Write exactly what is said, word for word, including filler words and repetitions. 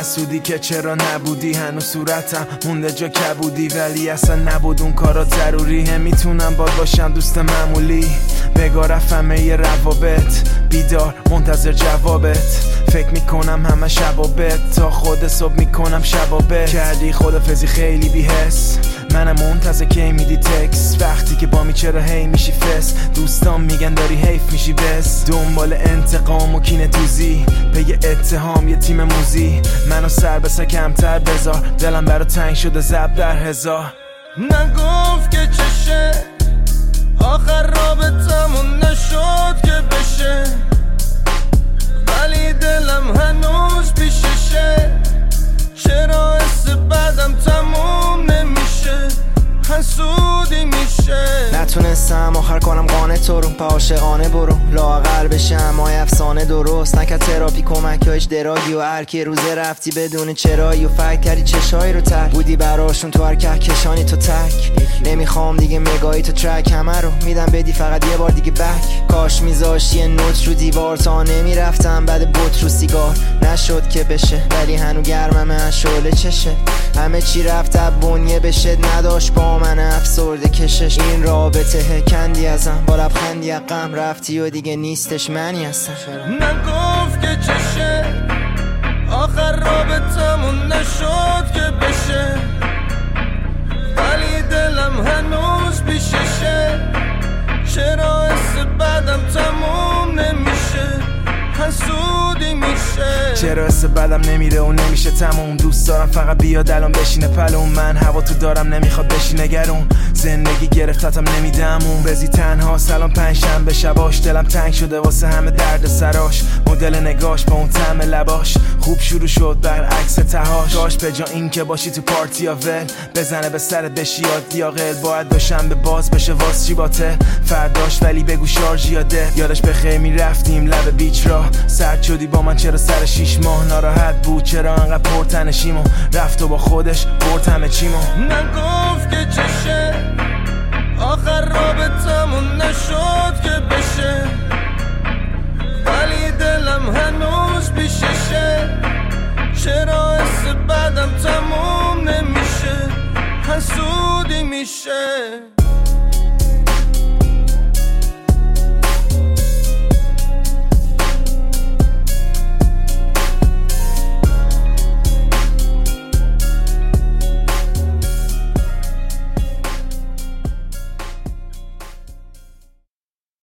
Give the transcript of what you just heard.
حسودی که چرا نبودی، هنوز صورتم مونده جا کبودی، ولی اصلا نبود اون کارا ضروری. هم میتونم باد باشم دوست معمولی، بگاه رفتم یه روابط، بیدار منتظر جوابت، فکر میکنم همه شبابت، تا خود صبح میکنم شبابت. کردی خدافزی خیلی بی‌حس، منم منتظر کی میدی تکس، وقتی که با می چرا هی میشی فس، دوستان میگن داری حیف میشی بس، دنبال انتقام و کینه توزی، پی اتهام یه تیم موزی، منو سر بسه کمتر بذار، دلم برا تنگ شده زب در هزار. نگفت که چشه آخر رابطمون نشد که بشه، ولی دلم هنوز پیششه، چرا حس بعدم تموم نمیشه، حسودی میشه. نتونستم آخر کنم قانه تو رو، پا عاشقانه برو لااقل بشم، مای افسانه درست نکرد تراپی کمک یا هیچ دراگی، و هر کی روزه رفتی بدون چرایی و فکر کردی چشایی رو تر بودی براشون، تو هر کهکشانی تو تک، نمیخوام دیگه مگایی تو ترک، همه رو میدم بدی فقط یه بار دیگه بک، کاش میذاشتی یه نوت رو دیوار تا نمیرفتم بعد بوت رو سیگار، نشد که بشه ولی هنو گرمم شعله چشه، همه چی رفت اب بنیه بشه، نداشت با من افسرده کشش، این رابطه کندی ازم با لبخندی غم رفتی و دیگه نیستش منی هستم. نگفت که چشه آخر رابطمون نشد که بشه، ولی دلم هنوز پیششه، چرا حس بعدم تموم نمیشه، حسودی میشه. چرا حس بدم نمیره و نمیشه تموم، دوست دارم فقط بیاد الان بشینه پلوم، من هوا تو دارم نمیخواد بشینه گرون، زندگی گرفتتم نمیدمون، بزی تنها سلام پنجشنبه شباش، دلم تنگ شده واسه همه درد سراش، مدل نگاش با اون طعم لباش، خوب شروع شد برعکس تهاش، داشت به جا این که باشی تو پارتی یا ول، بزنه به سرت بشی یاد دیاقل، باید باشم به باز بشه واس چی باته فرداش، ولی بگو شارژ یاده، یادش بخیر میرفتیم لب بیچ را، سرد شدی با من چرا سر شیش ماه، ناراحت بود چرا انقدر پرتنشیمو، رفت و با خودش برد همه چیمو. نگفت که چشه آخر رابطمون نشد که بشه، ولی دلم هنوز پیششه، چرا حس بعدم تموم نمیشه، حسودی میشه.